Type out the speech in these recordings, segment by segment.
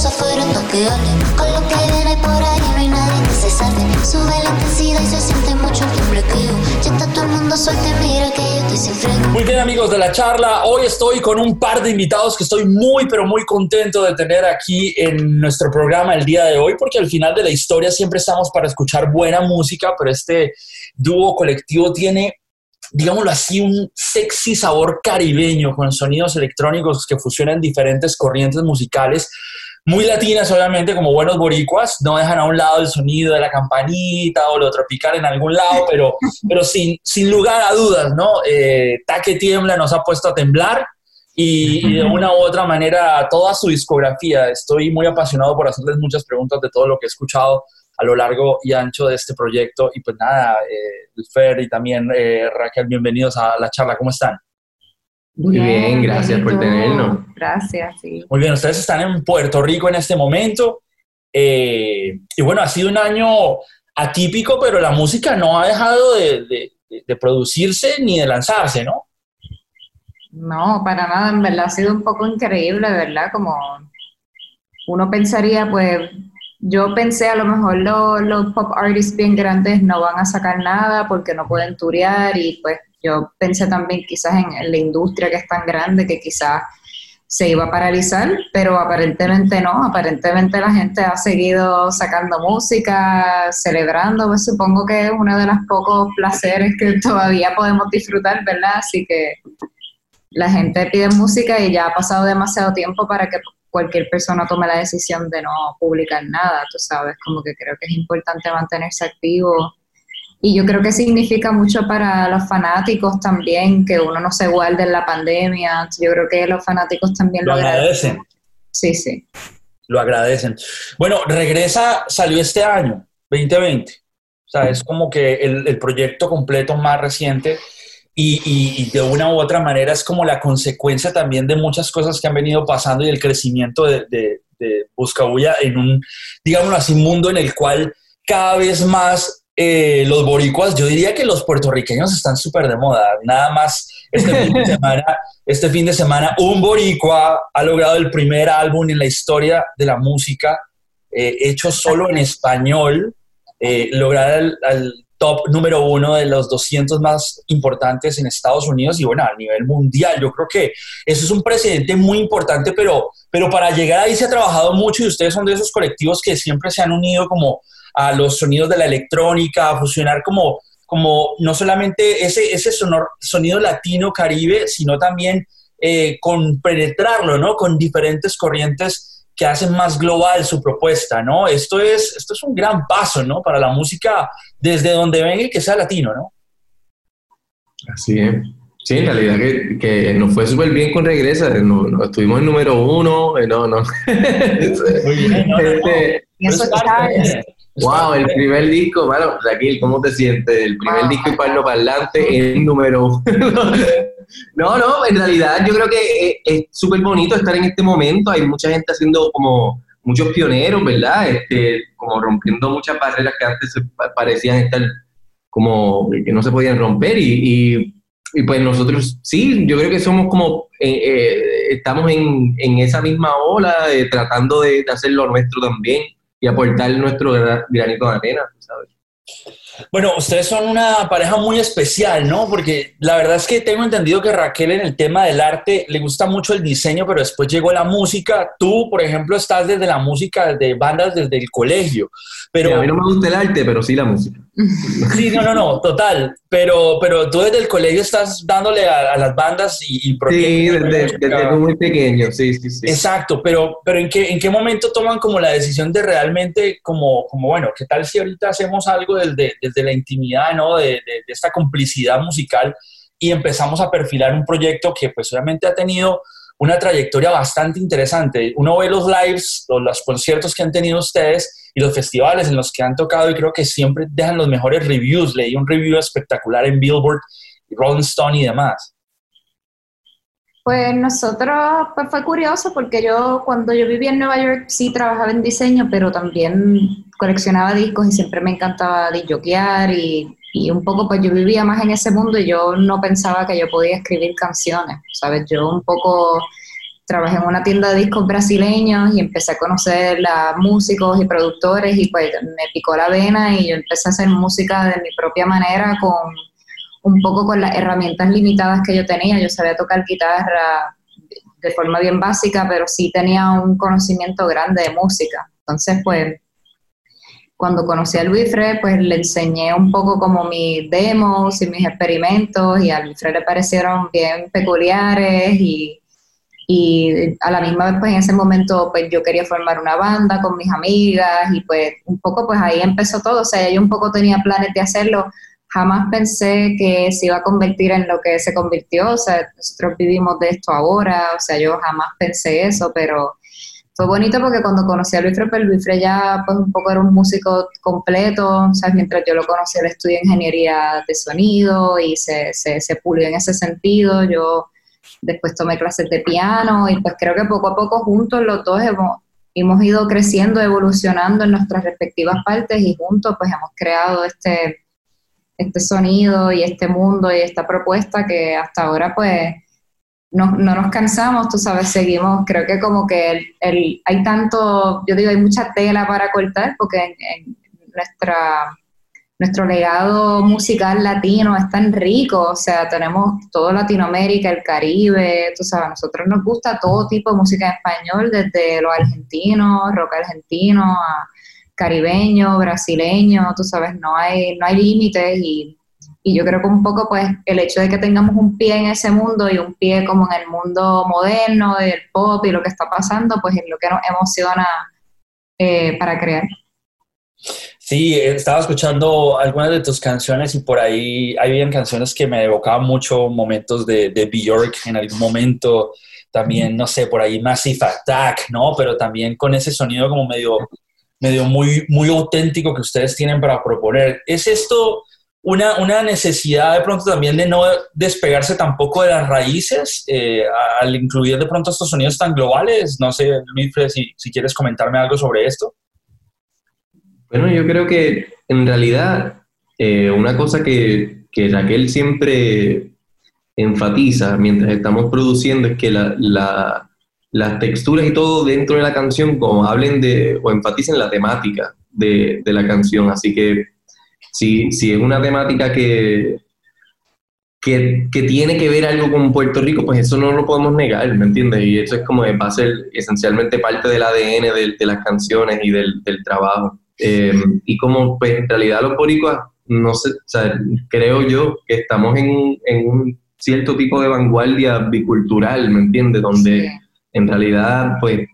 afuera pa' que hable. Con lo que viene por ahí no hay nadie que se salve. Sube la intensidad y se siente mucho el temblequeo. Ya está todo el mundo suelto y mira que yo estoy sin freno. Muy bien, amigos de La Charla, hoy estoy con un par de invitados que estoy muy, pero muy contento de tener aquí en nuestro programa el día de hoy, porque al final de la historia siempre estamos para escuchar buena música, pero este dúo colectivo tiene, digámoslo así, un sexy sabor caribeño con sonidos electrónicos que fusionan diferentes corrientes musicales, muy latinas obviamente, como buenos boricuas, no dejan a un lado el sonido de la campanita o lo tropical en algún lado, pero sin lugar a dudas, ¿no? Taque Tiembla nos ha puesto a temblar y de una u otra manera toda su discografía. Estoy muy apasionado por hacerles muchas preguntas de todo lo que he escuchado a lo largo y ancho de este proyecto. Y pues nada, Fer y también Raquel, bienvenidos a La Charla. ¿Cómo están? Muy bien, gracias por tenernos. Gracias, sí. Muy bien, ustedes están en Puerto Rico en este momento. Y bueno, ha sido un año atípico, pero la música no ha dejado de producirse ni de lanzarse, ¿no? No, para nada, en verdad ha sido un poco increíble, ¿verdad? Como uno pensaría, pues, yo pensé a lo mejor los pop artists bien grandes no van a sacar nada porque no pueden turear y pues yo pensé también quizás en la industria que es tan grande que quizás se iba a paralizar, pero aparentemente no, aparentemente la gente ha seguido sacando música, celebrando, pues supongo que es uno de los pocos placeres que todavía podemos disfrutar, ¿verdad? Así que la gente pide música y ya ha pasado demasiado tiempo para que cualquier persona tome la decisión de no publicar nada, tú sabes, como que creo que es importante mantenerse activo. Y yo creo que significa mucho para los fanáticos también, que uno no se guarde en la pandemia. Yo creo que los fanáticos también lo agradecen. Sí, sí. Lo agradecen. Bueno, salió este año, 2020. O sea, es como que el proyecto completo más reciente y de una u otra manera es como la consecuencia también de muchas cosas que han venido pasando y el crecimiento de Buscabulla en un, digámoslo así, mundo en el cual cada vez más los boricuas, yo diría que los puertorriqueños están súper de moda. Nada más este fin de semana, un boricua ha logrado el primer álbum en la historia de la música, hecho solo en español, lograr el top número 1 de los 200 más importantes en Estados Unidos y bueno, a nivel mundial. Yo creo que eso es un precedente muy importante, pero para llegar ahí se ha trabajado mucho y ustedes son de esos colectivos que siempre se han unido como a los sonidos de la electrónica, a fusionar como no solamente ese sonido latino caribe, sino también con penetrarlo, ¿no? Con diferentes corrientes que hacen más global su propuesta, ¿no? Esto es un gran paso, ¿no? Para la música desde donde venga y que sea latino, ¿no? Así es. Sí, en realidad que nos fue súper bien con Regresa, estuvimos en número 1, no. Muy bien, no. Eso está. Wow, el primer disco, bueno, Raquel, ¿cómo te sientes? El primer disco hispanoparlante es el número 1. No, en realidad yo creo que es súper bonito estar en este momento. Hay mucha gente haciendo como muchos pioneros, ¿verdad? Como rompiendo muchas barreras que antes parecían estar como que no se podían romper y pues nosotros sí, yo creo que somos como estamos en esa misma ola tratando de hacer lo nuestro también y aportar nuestro granito de arena, ¿sabes? Bueno, ustedes son una pareja muy especial, ¿no? Porque la verdad es que tengo entendido que Raquel en el tema del arte le gusta mucho el diseño, pero después llegó la música. Tú, por ejemplo, estás desde la música, de bandas desde el colegio. Pero sí, a mí no me gusta el arte, pero sí la música. Sí, no, total. Pero tú desde el colegio estás dándole a las bandas y sí, desde muy pequeño, sí. Exacto, pero ¿en qué momento toman como la decisión de realmente como bueno, ¿qué tal si ahorita hacemos algo desde la intimidad, ¿no? De esta complicidad musical y empezamos a perfilar un proyecto que pues obviamente ha tenido una trayectoria bastante interesante? Uno ve los lives, los conciertos que han tenido ustedes y los festivales en los que han tocado y creo que siempre dejan los mejores reviews. Leí un review espectacular en Billboard, Rolling Stone y demás. Pues nosotros, pues fue curioso porque cuando yo vivía en Nueva York sí trabajaba en diseño, pero también coleccionaba discos y siempre me encantaba disjoquear y un poco pues yo vivía más en ese mundo y yo no pensaba que yo podía escribir canciones, ¿sabes? Yo un poco trabajé en una tienda de discos brasileños y empecé a conocer a músicos y productores y pues me picó la vena y yo empecé a hacer música de mi propia manera con un poco con las herramientas limitadas que yo tenía. Yo sabía tocar guitarra de forma bien básica, pero sí tenía un conocimiento grande de música. Entonces, pues, cuando conocí a Luisfred, pues le enseñé un poco como mis demos y mis experimentos y a Luisfred le parecieron bien peculiares y a la misma vez, pues en ese momento, pues yo quería formar una banda con mis amigas y pues un poco, pues ahí empezó todo. O sea, yo un poco tenía planes de hacerlo. Jamás pensé que se iba a convertir en lo que se convirtió. O sea, nosotros vivimos de esto ahora. O sea, yo jamás pensé eso, pero fue bonito porque cuando conocí a Luisfred, pues Luisfred ya pues un poco era un músico completo. O sea, mientras yo lo conocí, él estudió ingeniería de sonido y se pulió en ese sentido. Yo después tomé clases de piano y pues creo que poco a poco juntos los dos hemos ido creciendo, evolucionando en nuestras respectivas partes y juntos pues hemos creado este sonido y este mundo y esta propuesta que hasta ahora pues no nos cansamos, tú sabes, seguimos, creo que como que hay tanto, yo digo, hay mucha tela para cortar porque en nuestro legado musical latino es tan rico. O sea, tenemos toda Latinoamérica, el Caribe, tú sabes, a nosotros nos gusta todo tipo de música en español, desde los argentinos, rock argentino, a caribeño, brasileño, tú sabes, no hay límites y yo creo que un poco pues el hecho de que tengamos un pie en ese mundo y un pie como en el mundo moderno del pop y lo que está pasando, pues es lo que nos emociona para crear. Sí, estaba escuchando algunas de tus canciones y por ahí habían canciones que me evocaban mucho momentos de Björk en algún momento, también, no sé, por ahí Massive Attack, ¿no? Pero también con ese sonido como medio muy, muy auténtico que ustedes tienen para proponer. ¿Es esto una necesidad de pronto también de no despegarse tampoco de las raíces al incluir de pronto estos sonidos tan globales? No sé, Luisfred, si quieres comentarme algo sobre esto. Bueno, yo creo que en realidad una cosa que Raquel siempre enfatiza mientras estamos produciendo es que las texturas y todo dentro de la canción como hablen o enfaticen la temática de la canción. Así que si es una temática que tiene que ver algo con Puerto Rico, pues eso no lo podemos negar, ¿me entiendes? Y eso es como va a ser esencialmente parte del ADN de las canciones y del trabajo. Y como pues en realidad los boricuas, no sé, o sea, creo yo que estamos en un cierto tipo de vanguardia bicultural, ¿me entiendes? Donde en realidad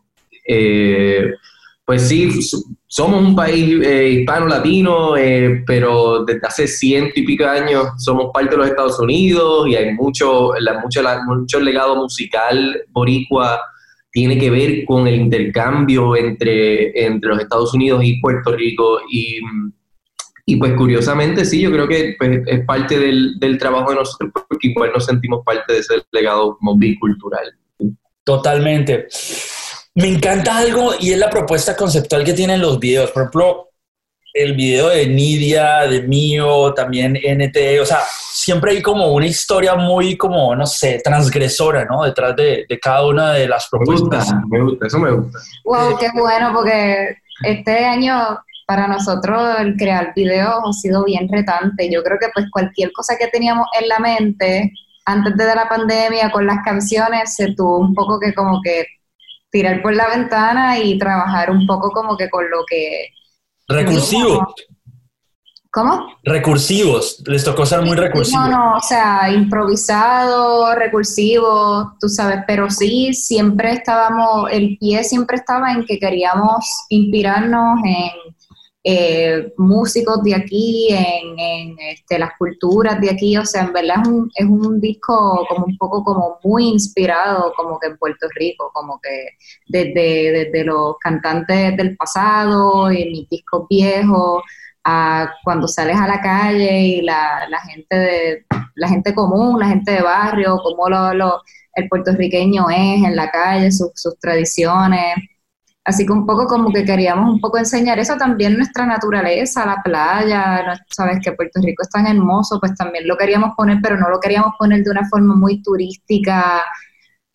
pues sí, somos un país hispano-latino, pero desde hace 100 y pico años somos parte de los Estados Unidos y hay mucho legado musical boricua tiene que ver con el intercambio entre los Estados Unidos y Puerto Rico y pues curiosamente sí, yo creo que pues, es parte del trabajo de nosotros porque igual nos sentimos parte de ese legado como bicultural. Totalmente. Me encanta algo y es la propuesta conceptual que tienen los videos. Por ejemplo, el video de Nidia, de Mío, también NT, o sea, siempre hay como una historia muy como, no sé, transgresora, ¿no? Detrás de cada una de las propuestas. Me gusta, eso me gusta. Wow, qué bueno, porque este año para nosotros el crear videos ha sido bien retante. Yo creo que pues cualquier cosa que teníamos en la mente antes de la pandemia con las canciones se tuvo un poco que como que tirar por la ventana y trabajar un poco como que con lo que... Recursivos. ¿Cómo? Recursivos, les tocó ser muy recursivos. No, o sea, improvisado, recursivo, tú sabes, pero sí, siempre el pie siempre estaba en que queríamos inspirarnos en músicos de aquí, en las culturas de aquí, o sea, en verdad es un disco como un poco como muy inspirado como que en Puerto Rico, como que desde los cantantes del pasado y mis discos viejos, a cuando sales a la calle y la gente común, la gente de barrio, como el puertorriqueño es en la calle, sus tradiciones. Así que un poco como que queríamos un poco enseñar eso también, nuestra naturaleza, la playa, sabes que Puerto Rico es tan hermoso, pues también lo queríamos poner, pero no lo queríamos poner de una forma muy turística,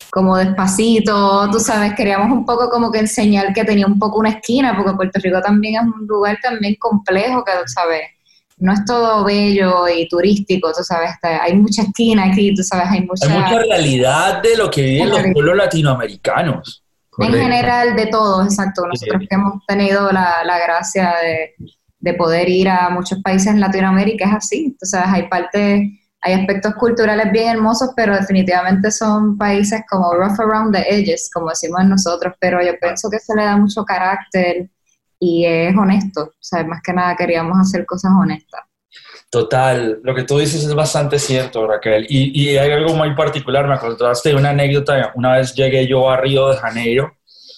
como despacito, tú sabes, queríamos un poco como que enseñar que tenía un poco una esquina, porque Puerto Rico también es un lugar también complejo, que tú sabes, no es todo bello y turístico, tú sabes, hay mucha esquina aquí, tú sabes, Hay mucha realidad de lo que viven los pueblos latinoamericanos. En general, de todos, exacto. Nosotros que hemos tenido la gracia de poder ir a muchos países en Latinoamérica, es así. Entonces, hay aspectos culturales bien hermosos, pero definitivamente son países como rough around the edges, como decimos nosotros, pero yo pienso que se le da mucho carácter y es honesto. O sea, más que nada queríamos hacer cosas honestas. Total, lo que tú dices es bastante cierto, Raquel. Y hay algo muy particular, me acordaste de una anécdota. Una vez llegué yo a Río de Janeiro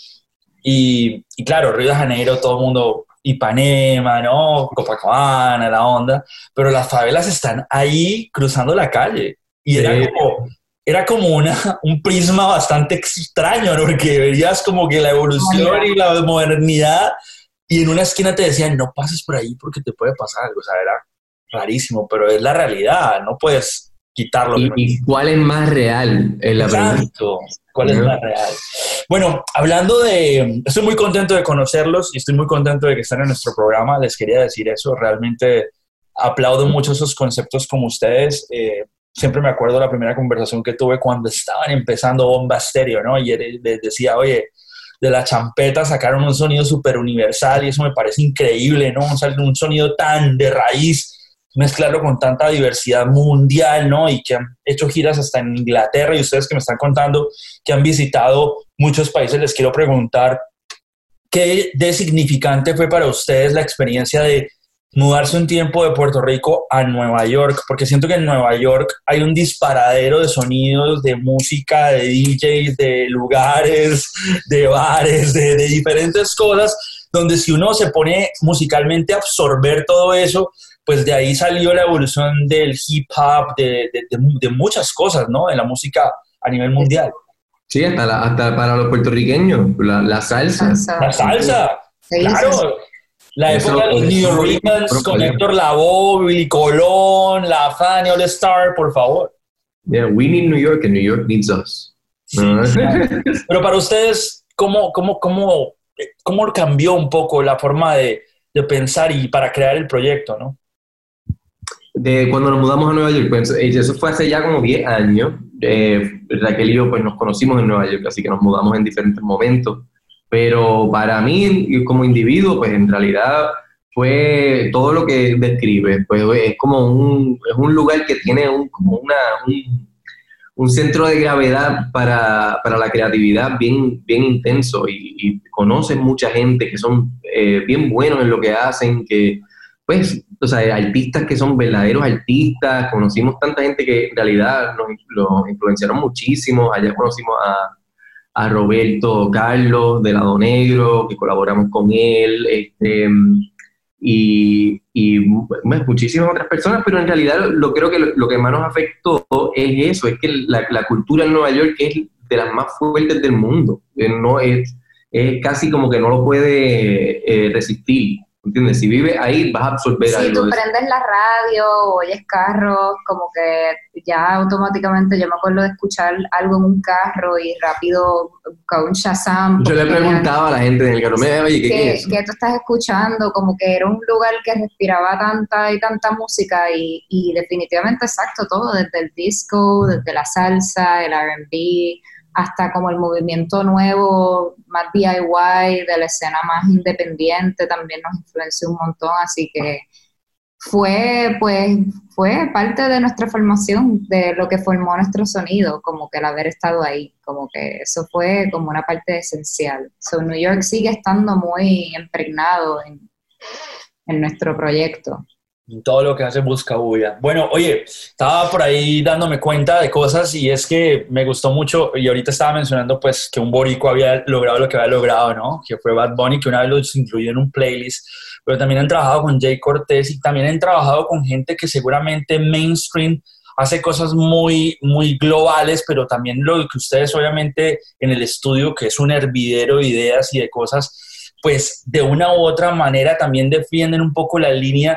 y claro, Río de Janeiro, todo el mundo, Ipanema, ¿no? Copacabana, la onda, pero las favelas están ahí cruzando la calle. Y era como un prisma bastante extraño, ¿no? Porque verías como que la evolución y la modernidad, y en una esquina te decían, no pases por ahí porque te puede pasar algo. O sea, era rarísimo, pero es la realidad, no puedes quitarlo. ¿Y cuál es más real? Exacto, ¿cuál es más real? Bueno, estoy muy contento de conocerlos y estoy muy contento de que estén en nuestro programa, les quería decir eso, realmente aplaudo mucho esos conceptos como ustedes. Siempre me acuerdo la primera conversación que tuve cuando estaban empezando Bomba Estéreo, ¿no? Y les decía, oye, de la champeta sacaron un sonido súper universal y eso me parece increíble, ¿no? Un sonido tan de raíz, mezclarlo con tanta diversidad mundial, ¿no? Y que han hecho giras hasta en Inglaterra, y ustedes que me están contando que han visitado muchos países, les quiero preguntar, ¿qué de significante fue para ustedes la experiencia de mudarse un tiempo de Puerto Rico a Nueva York? Porque siento que en Nueva York hay un disparadero de sonidos, de música, de DJs, de lugares, de bares, de diferentes cosas, donde si uno se pone musicalmente a absorber todo eso, pues de ahí salió la evolución del hip hop, de muchas cosas, ¿no? De la música a nivel mundial. Sí, hasta para los puertorriqueños, la salsa. La salsa, Sí, claro. sí. La época de los New Yorkers con Héctor Lavoe, Billy Colón, La Fania, All Star, por favor. Yeah, we need New York and New York needs us. Sí, pero para ustedes, ¿cómo cambió un poco la forma de pensar y para crear el proyecto, no? De cuando nos mudamos a Nueva York, pues eso fue hace ya como 10 años. Raquel y yo pues nos conocimos en Nueva York, así que nos mudamos en diferentes momentos. Pero para mí, como individuo, pues en realidad fue todo lo que describe. Pues es como un lugar que tiene un centro de gravedad para la creatividad bien intenso, y conoces mucha gente que son bien buenos en lo que hacen, que pues, o sea, artistas que son verdaderos artistas. Conocimos tanta gente que en realidad nos influenciaron muchísimo. Allá conocimos a Roberto Carlos de Lado Negro, que colaboramos con él, y muchísimas otras personas, pero en realidad creo que lo que más nos afectó es eso, es que la cultura en Nueva York es de las más fuertes del mundo. No es casi como que no lo puede resistir. ¿Entiendes? Si vives ahí, vas a absorber algo. Si tú prendes la radio, oyes carros, como que ya automáticamente, yo me acuerdo de escuchar algo en un carro y rápido con un Shazam. Yo le preguntaba a la gente en el carro, oye, ¿qué es eso? ¿Qué tú estás escuchando? Como que era un lugar que respiraba tanta música y definitivamente, exacto, todo, desde el disco, desde la salsa, el R&B, hasta como el movimiento nuevo, más DIY, de la escena más independiente, también nos influenció un montón, así que fue parte de nuestra formación, de lo que formó nuestro sonido, como que el haber estado ahí, como que eso fue como una parte esencial. So, New York sigue estando muy impregnado en nuestro proyecto. Todo lo que hace Buscabulla. Bueno, oye, estaba por ahí dándome cuenta de cosas, y es que me gustó mucho, y ahorita estaba mencionando pues que un boricua había logrado lo que había logrado, ¿no? Que fue Bad Bunny, que una vez los incluyó en un playlist, pero también han trabajado con Jay Cortés y también han trabajado con gente que seguramente mainstream hace cosas muy, muy globales, pero también lo que ustedes obviamente en el estudio, que es un hervidero de ideas y de cosas, pues de una u otra manera también defienden un poco la línea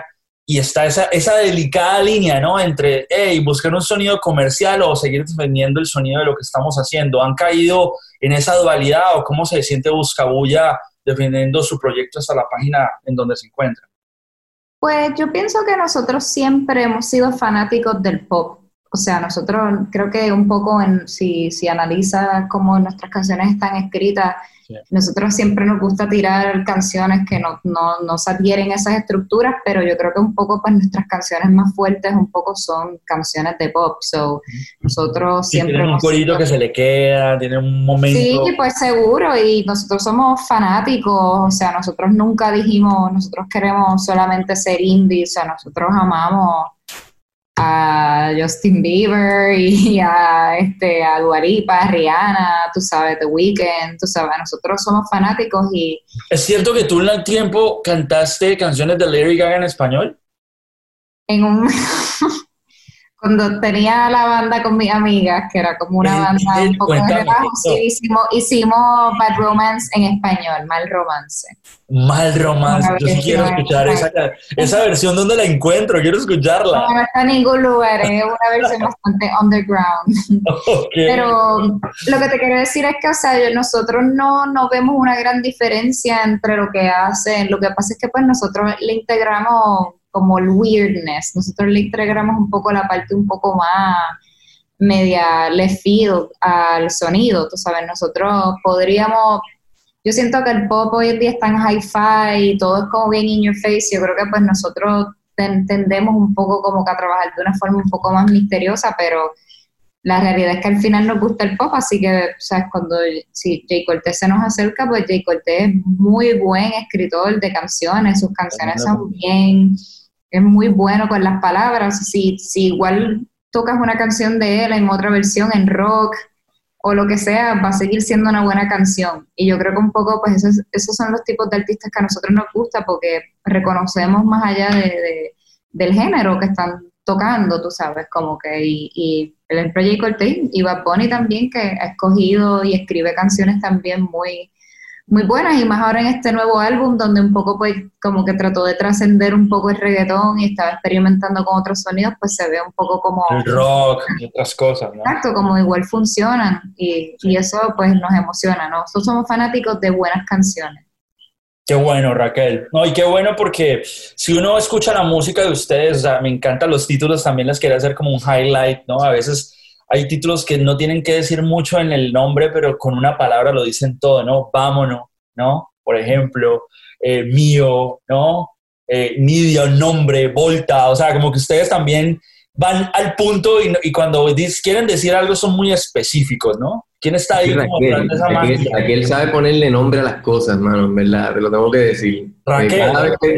y está esa delicada línea, ¿no? Entre, hey, buscar un sonido comercial o seguir defendiendo el sonido de lo que estamos haciendo. ¿Han caído en esa dualidad o cómo se siente Buscabulla defendiendo su proyecto hasta la página en donde se encuentra? Pues yo pienso que nosotros siempre hemos sido fanáticos del pop. O sea, nosotros creo que un poco, si analizas cómo nuestras canciones están escritas, sí, nosotros siempre nos gusta tirar canciones que no se adhieren a esas estructuras, pero yo creo que un poco pues nuestras canciones más fuertes un poco son canciones de pop. So, nosotros siempre tienen un corito que se le queda, tienen un momento. Sí, pues seguro, y nosotros somos fanáticos, o sea, nosotros nunca dijimos, nosotros queremos solamente ser indie, o sea, nosotros amamos a Justin Bieber y a Dua Lipa, a Rihanna, tú sabes, The Weeknd, tú sabes, nosotros somos fanáticos y... ¿Es cierto que tú en el tiempo cantaste canciones de Lady Gaga en español? Cuando tenía la banda con mis amigas, que era como una banda un poco de relajo, sí, hicimos Bad Romance en español, Mal Romance. Mal Romance, yo sí quiero escuchar esa versión. ¿Dónde la encuentro? Quiero escucharla. No está en ningún lugar, es una versión bastante underground. Okay. Pero lo que te quiero decir es que, o sea, nosotros no vemos una gran diferencia entre lo que hacen. Lo que pasa es que pues nosotros le integramos como el weirdness, nosotros le integramos un poco la parte un poco más media left field al sonido, tú sabes, nosotros podríamos, yo siento que el pop hoy en día está en hi-fi y todo es como bien in your face, yo creo que pues nosotros tendemos un poco como que a trabajar de una forma un poco más misteriosa, pero la realidad es que al final nos gusta el pop, así que, sabes, si Jay Cortez se nos acerca, pues Jay Cortez es muy buen escritor de canciones, sus canciones son bien... Es muy bueno con las palabras. Si igual tocas una canción de él en otra versión, en rock o lo que sea, va a seguir siendo una buena canción. Y yo creo que un poco, pues esos son los tipos de artistas que a nosotros nos gusta porque reconocemos más allá del género que están tocando, tú sabes, como que, y el J. Cortez y Bad Bunny también, que ha escogido y escribe canciones también muy buenas, y más ahora en este nuevo álbum donde un poco pues como que trató de trascender un poco el reggaetón y estaba experimentando con otros sonidos, pues se ve un poco como... El rock y otras cosas, ¿no? Exacto, como igual funcionan y eso pues nos emociona, ¿no? Nosotros somos fanáticos de buenas canciones. Qué bueno, Raquel. No, y qué bueno porque si uno escucha la música de ustedes, o sea, me encantan los títulos, también les quería hacer como un highlight, ¿no? A veces hay títulos que no tienen que decir mucho en el nombre, pero con una palabra lo dicen todo, ¿no? Vámonos, ¿no? Por ejemplo, mío, ¿no? Nidia, nombre, volta, o sea, como que ustedes también van al punto y cuando quieren decir algo son muy específicos, ¿no? ¿Quién está ahí como Raquel, esa magia? Raquel sabe ponerle nombre a las cosas, mano, en verdad, te lo tengo que decir. Raquel.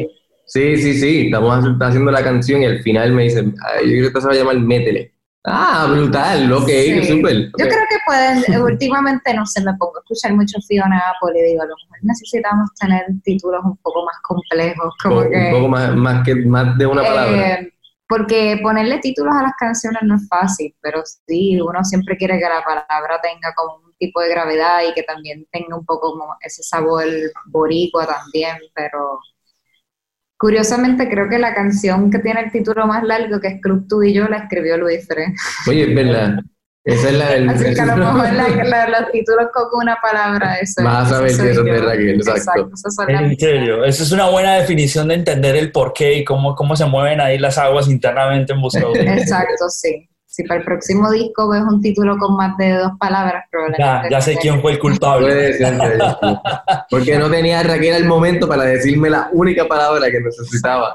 Sí, estamos haciendo la canción y al final me dicen, yo creo que esto se va a llamar Métele. Ah, brutal, ok, sí. Súper. Yo creo que últimamente, no sé, me pongo a escuchar mucho Fiona Apple y digo, a lo mejor necesitamos tener títulos un poco más complejos. Un poco más de una palabra. Porque ponerle títulos a las canciones no es fácil, pero sí, uno siempre quiere que la palabra tenga como un tipo de gravedad y que también tenga un poco como ese sabor boricua también, pero... Curiosamente, creo que la canción que tiene el título más largo, que es Club Tú y Yo, la escribió Luis Fre. Oye, es verdad. Esa es la... Así que a lo mejor los títulos con una palabra, eso. Vas a ver que eso es de Raquel, exacto. En serio, esa es una buena definición de entender el porqué y cómo se mueven ahí las aguas internamente en Buscabulla. Exacto, sí. Si para el próximo disco ves un título con más de 2 palabras, probablemente... Ya sé quién fue el culpable. Puede ser, porque no tenía a Raquel al momento para decirme la única palabra que necesitaba.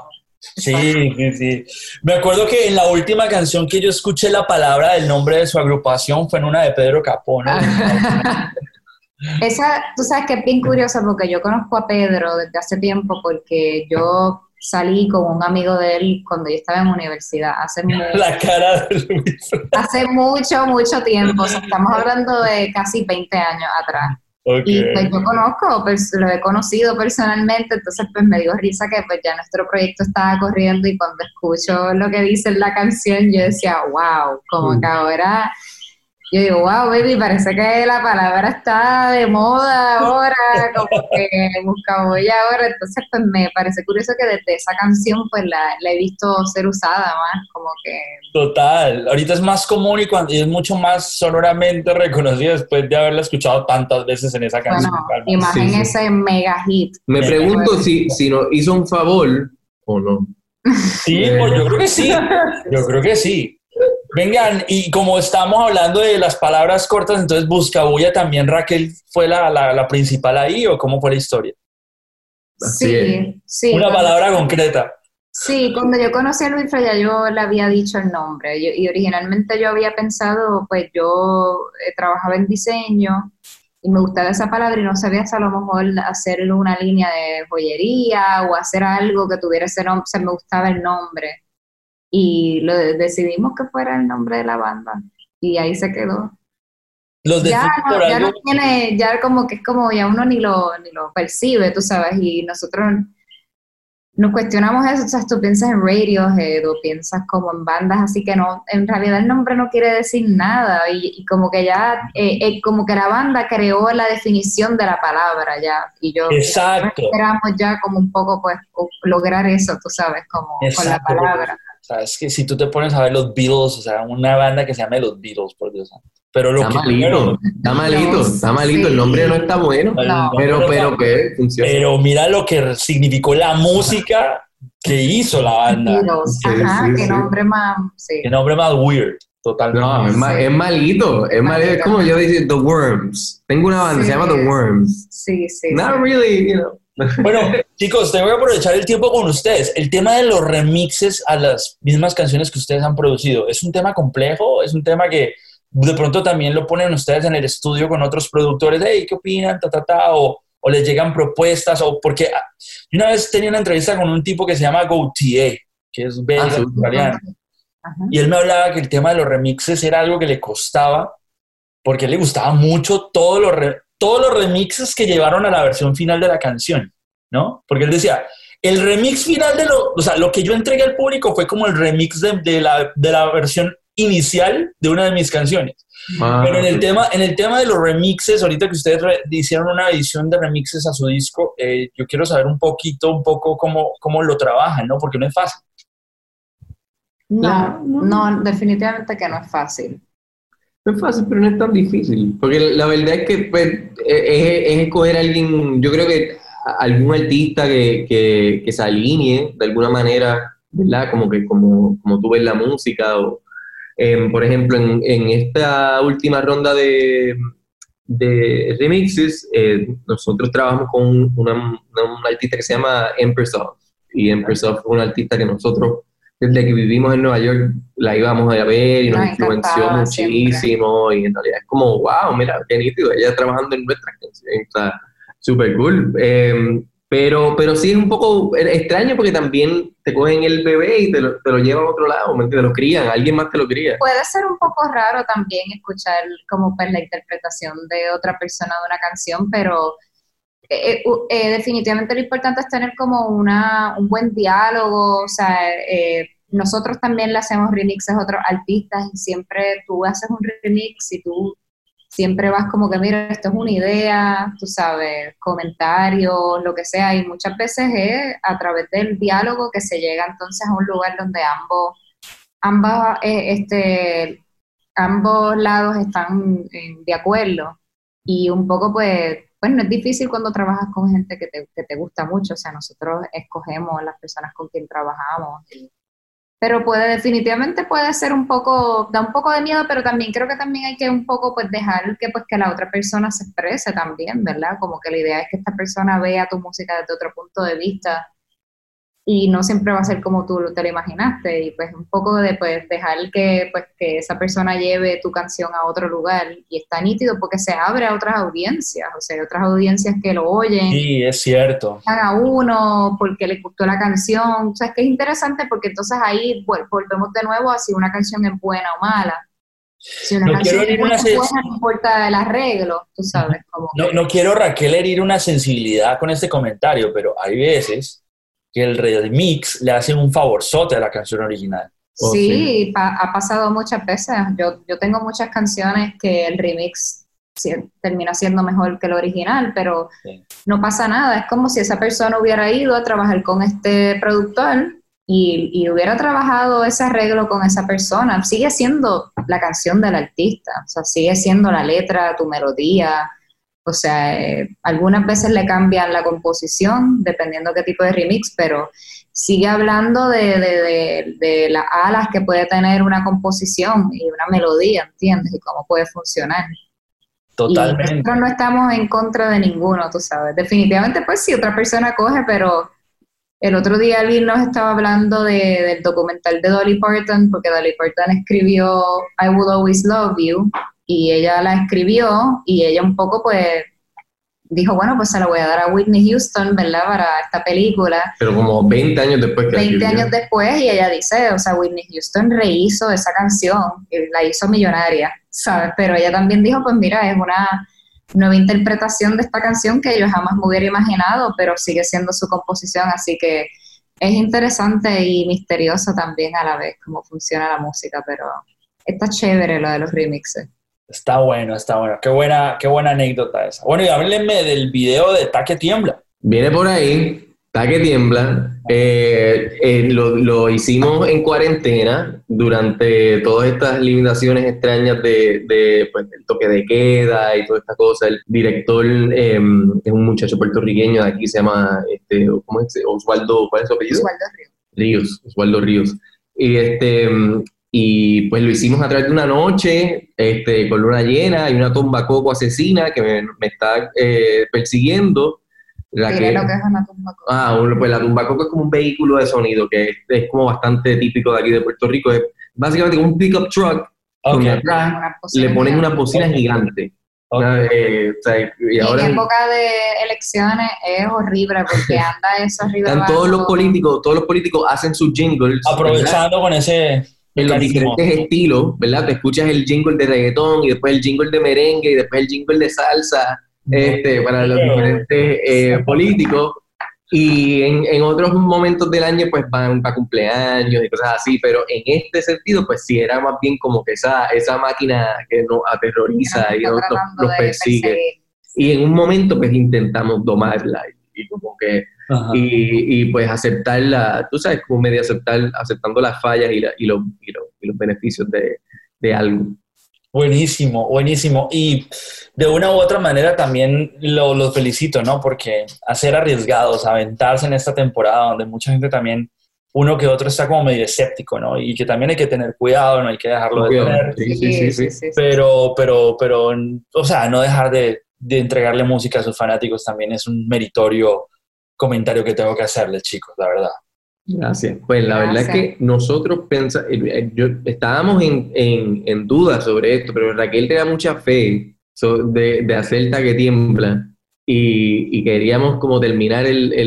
Sí. Me acuerdo que en la última canción que yo escuché la palabra del nombre de su agrupación fue en una de Pedro Capó, ¿no? Esa, tú sabes que es bien curiosa porque yo conozco a Pedro desde hace tiempo porque yo... salí con un amigo de él cuando yo estaba en universidad, la cara de Luis. Hace mucho tiempo, o sea, estamos hablando de casi 20 años atrás. Okay. Y pues yo lo he conocido personalmente, entonces pues me dio risa que pues ya nuestro proyecto estaba corriendo y cuando escucho lo que dice en la canción yo decía, wow, como que ahora... Yo digo, wow, baby, parece que la palabra está de moda ahora, como que buscaboya ahora. Entonces, pues me parece curioso que desde esa canción, pues la he visto ser usada más, como que... Total, ahorita es más común y es mucho más sonoramente reconocida después de haberla escuchado tantas veces en esa canción. Bueno, y más en ese mega hit. Me pregunto si nos hizo un favor o no. Sí, pues yo creo que sí, yo creo que sí. Vengan, y como estamos hablando de las palabras cortas, entonces Buscabulla también, Raquel, ¿fue la principal ahí o cómo fue la historia? Sí. Una palabra concreta. Sí, cuando yo conocí a Luis ya yo le había dicho el nombre y originalmente yo había pensado, pues yo trabajaba en diseño y me gustaba esa palabra y no sabía si a lo mejor hacer una línea de joyería o hacer algo que tuviera ese nombre, o sea, me gustaba el nombre. Y decidimos que fuera el nombre de la banda y ahí se quedó. Los Ya por algo. no tiene, ya como que es como ya uno ni lo percibe, tú sabes, y nosotros nos cuestionamos eso, o sea, tú piensas en Radiohead o piensas como en bandas, así que no, en realidad el nombre no quiere decir nada y como que ya, como que la banda creó la definición de la palabra ya, y yo Exacto. esperamos ya como un poco pues lograr eso, tú sabes, como Exacto, con la palabra. O sea, es que si tú te pones a ver los Beatles, o sea, una banda que se llame los Beatles, por Dios santo. Pero Está malito, el nombre no está bueno, No. pero que funciona. Pero mira lo que significó la música que hizo la banda. Qué nombre más, Qué nombre más weird, totalmente. No, es malito, es como yo decía, The Worms. Tengo una banda, se llama The Worms. Sí. Not really, you know. Bueno, chicos, tengo que aprovechar el tiempo con ustedes. El tema de los remixes a las mismas canciones que ustedes han producido, ¿es un tema complejo? ¿Es un tema que de pronto también lo ponen ustedes en el estudio con otros productores? Hey, ¿qué opinan? O les llegan propuestas, o porque yo una vez tenía una entrevista con un tipo que se llama Gautier, que es belga, australiano, y él me hablaba que el tema de los remixes era algo que le costaba, porque a él le gustaba mucho todos los remixes que llevaron a la versión final de la canción, ¿no? Porque él decía, el remix final o sea, lo que yo entregué al público fue como el remix de la versión inicial de una de mis canciones. Pero en el tema de los remixes, ahorita que ustedes hicieron una edición de remixes a su disco, yo quiero saber un poco cómo lo trabajan, ¿no? Porque no es fácil. No, definitivamente que no es fácil. No es fácil, pero no es tan difícil. Porque la verdad es que pues, es escoger a alguien, yo creo que algún artista que se alinee de alguna manera, ¿verdad? Como tú ves la música. O, por ejemplo, en esta última ronda de remixes, nosotros trabajamos con una artista que se llama Empress Of. Y Empress Of fue una artista que nosotros, desde que vivimos en Nueva York, la íbamos a ver y nos influenció muchísimo. Siempre. Y en realidad es como, wow, mira, qué nítido, ella trabajando en nuestras canciones, está súper cool. Pero sí es un poco extraño porque también te cogen el bebé y te lo llevan a otro lado, te lo crían, alguien más te lo cría. Puede ser un poco raro también escuchar como pues la interpretación de otra persona de una canción, pero definitivamente lo importante es tener como un buen diálogo, o sea, nosotros también le hacemos remixes a otros artistas y siempre tú haces un remix y tú siempre vas como que, mira, esto es una idea, tú sabes, comentarios, lo que sea, y muchas veces es a través del diálogo que se llega entonces a un lugar donde ambos lados están de acuerdo, y un poco pues no es difícil cuando trabajas con gente que te gusta mucho, o sea, nosotros escogemos las personas con quien trabajamos, pero definitivamente puede ser da un poco de miedo, pero también creo que también hay que un poco pues dejar que la otra persona se exprese también, ¿verdad? Como que la idea es que esta persona vea tu música desde otro punto de vista y no siempre va a ser como tú te lo imaginaste, y pues un poco de pues dejar que esa persona lleve tu canción a otro lugar, y está nítido porque se abre a otras audiencias, o sea, otras audiencias que lo oyen. Sí, es cierto. A uno porque le gustó la canción, o sea, es que es interesante porque entonces ahí volvemos de nuevo a si una canción es buena o mala. Si una canción es buena, no importa el arreglo, tú sabes. No quiero, Raquel, herir una sensibilidad con este comentario, pero hay veces que el remix le hace un favorzote a la canción original. Sí, ha pasado muchas veces. Yo tengo muchas canciones que el remix termina siendo mejor que el original, pero Sí. no pasa nada. Es como si esa persona hubiera ido a trabajar con este productor y hubiera trabajado ese arreglo con esa persona. Sigue siendo la canción del artista, o sea, sigue siendo la letra, tu melodía. O sea, algunas veces le cambian la composición, dependiendo qué tipo de remix, pero sigue hablando de las alas que puede tener una composición y una melodía, ¿entiendes? Y cómo puede funcionar. Y Totalmente. nosotros no estamos en contra de ninguno, tú sabes. Definitivamente, pues si otra persona coge, pero el otro día alguien nos estaba hablando del documental de Dolly Parton, porque Dolly Parton escribió I Will Always Love You, y ella la escribió, y ella un poco pues dijo, bueno, pues se la voy a dar a Whitney Houston, ¿verdad?, para esta película. Pero como 20 años después que 20 años después, y ella dice, o sea, Whitney Houston rehizo esa canción, y la hizo millonaria, ¿sabes? Pero ella también dijo, pues mira, es una nueva interpretación de esta canción que yo jamás me hubiera imaginado, pero sigue siendo su composición, así que es interesante y misterioso también a la vez cómo funciona la música, pero está chévere lo de los remixes. Está bueno, está bueno. Qué buena anécdota esa. Bueno, y háblenme del video de Ta que tiembla. Viene por ahí, está que tiembla. Lo hicimos en cuarentena durante todas estas limitaciones extrañas pues, del toque de queda y toda esta cosa. El director es un muchacho puertorriqueño de aquí, se llama ¿cómo es? Osvaldo, ¿cuál es su apellido? Osvaldo Ríos. Y pues lo hicimos a través de una noche, con luna llena y una tumbacoco asesina que me está persiguiendo. Dile lo que es una tumbacoco. Pues la tumbacoco es como un vehículo de sonido que es como bastante típico de aquí de Puerto Rico. Es básicamente como un pickup truck. Ok. Le ponen una bocina gigante. Okay. Y ahora en época de elecciones es horrible porque anda eso arriba. Están todos los políticos hacen sus jingles. Aprovechando, ¿verdad?, con ese en los diferentes estilos, ¿verdad? Te escuchas el jingle de reggaetón y después el jingle de merengue y después el jingle de salsa para los diferentes políticos. Y en otros momentos del año pues van para cumpleaños y cosas así, pero en este sentido pues sí era más bien como que esa máquina que nos aterroriza y nos persigue. Y en un momento pues intentamos domarla y como que y pues aceptarla, tú sabes, como medio aceptando las fallas y los beneficios de algo. Buenísimo, buenísimo. Y de una u otra manera también los felicito, ¿no? Porque a ser arriesgados, aventarse en esta temporada donde mucha gente también, uno que otro está como medio escéptico, ¿no? Y que también hay que tener cuidado, no hay que dejarlo de tener. Sí. Pero, o sea, no dejar de entregarle música a sus fanáticos también es un meritorio comentario que tengo que hacerles, chicos, la verdad. Gracias. Pues la verdad es que nosotros estábamos en duda sobre esto, pero Raquel tenía mucha fe de hacer Ta que tiembla y queríamos como terminar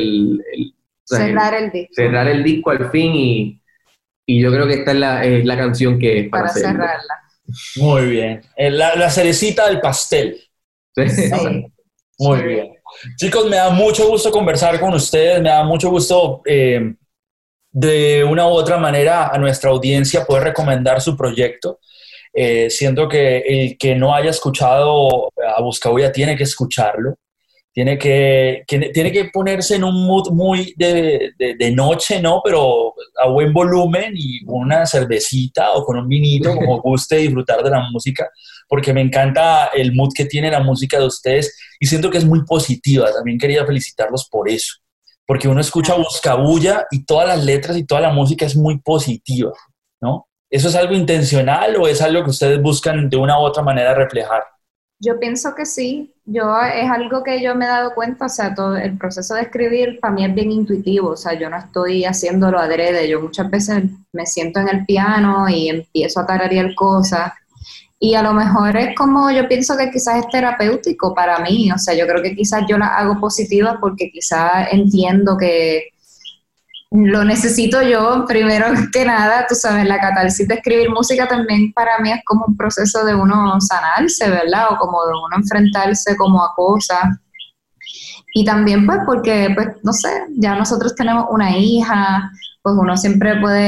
cerrar el disco al fin y yo creo que esta es la canción que es para cerrarla. Muy bien. La cerecita del pastel. Sí. Muy bien. Chicos, me da mucho gusto conversar con ustedes, me da mucho gusto de una u otra manera a nuestra audiencia poder recomendar su proyecto. Siento que el que no haya escuchado a Buscabulla tiene que escucharlo, tiene que ponerse en un mood muy de noche, ¿no? Pero a buen volumen y con una cervecita o con un vinito, como guste disfrutar de la música, porque me encanta el mood que tiene la música de ustedes y siento que es muy positiva. También quería felicitarlos por eso, porque uno escucha Buscabulla y todas las letras y toda la música es muy positiva, ¿no? ¿Eso es algo intencional o es algo que ustedes buscan de una u otra manera reflejar? Yo pienso que sí. Es algo que yo me he dado cuenta, o sea, todo el proceso de escribir para mí es bien intuitivo, o sea, yo no estoy haciéndolo adrede, yo muchas veces me siento en el piano y empiezo a tararear cosas y a lo mejor es como, yo pienso que quizás es terapéutico para mí, o sea, yo creo que quizás yo las hago positivas porque quizás entiendo que lo necesito yo, primero que nada, tú sabes, la catarsis de escribir música también para mí es como un proceso de uno sanarse, ¿verdad? O como de uno enfrentarse como a cosas. Y también pues porque, pues, no sé, ya nosotros tenemos una hija, pues uno siempre puede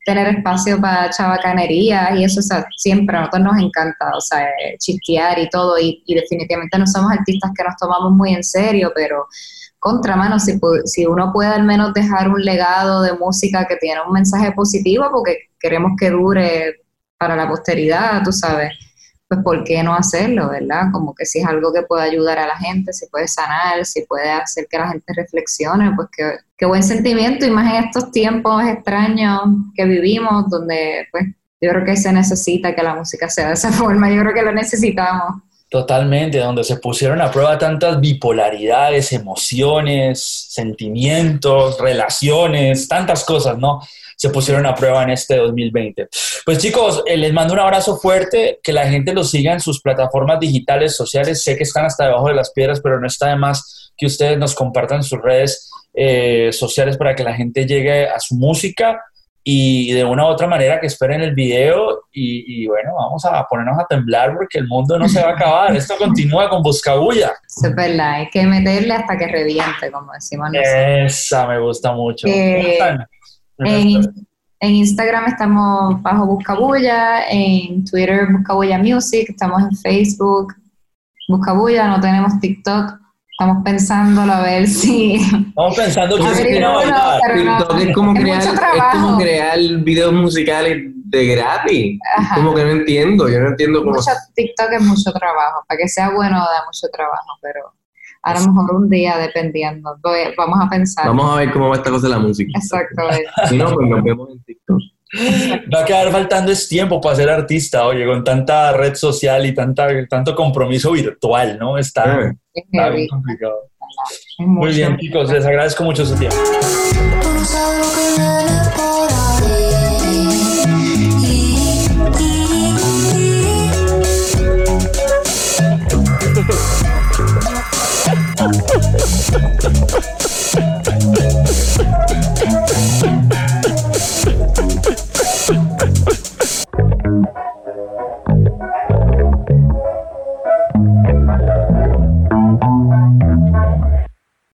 tener espacio para chabacanería y eso, o sea, siempre a nosotros nos encanta, o sea, chistear y todo, y definitivamente no somos artistas que nos tomamos muy en serio, pero contramano, si uno puede al menos dejar un legado de música que tiene un mensaje positivo, porque queremos que dure para la posteridad, tú sabes, pues ¿por qué no hacerlo, verdad? Como que si es algo que puede ayudar a la gente, si puede sanar, si puede hacer que la gente reflexione, pues qué buen sentimiento, y más en estos tiempos extraños que vivimos, donde pues yo creo que se necesita que la música sea de esa forma, yo creo que lo necesitamos. Totalmente, donde se pusieron a prueba tantas bipolaridades, emociones, sentimientos, relaciones, tantas cosas, ¿no? Se pusieron a prueba en este 2020. Pues chicos, les mando un abrazo fuerte, que la gente los siga en sus plataformas digitales, sociales. Sé que están hasta debajo de las piedras, pero no está de más que ustedes nos compartan sus redes sociales para que la gente llegue a su música. Y de una u otra manera que esperen el video y bueno, vamos a ponernos a temblar porque el mundo no se va a acabar. Esto continúa con Buscabulla. Es verdad, hay que meterle hasta que reviente, como decimos nosotros. Esa me gusta mucho. En Instagram estamos bajo Buscabulla, en Twitter Buscabulla Music, estamos en Facebook Buscabulla, no tenemos TikTok. Estamos pensándolo a ver si... Estamos pensando que TikTok es como crear videos musicales de gratis. Ajá. Como que yo no entiendo cómo... TikTok es mucho trabajo, para que sea bueno da mucho trabajo, pero a lo mejor un día dependiendo. Vamos a pensar. Vamos a ver cómo va esta cosa de la música. Exacto. Si no, pues nos vemos en TikTok. Va a quedar faltando tiempo para ser artista, oye, con tanta red social y tanto compromiso virtual, ¿no? Está bien complicado. Muy bien, chicos, les agradezco mucho su tiempo.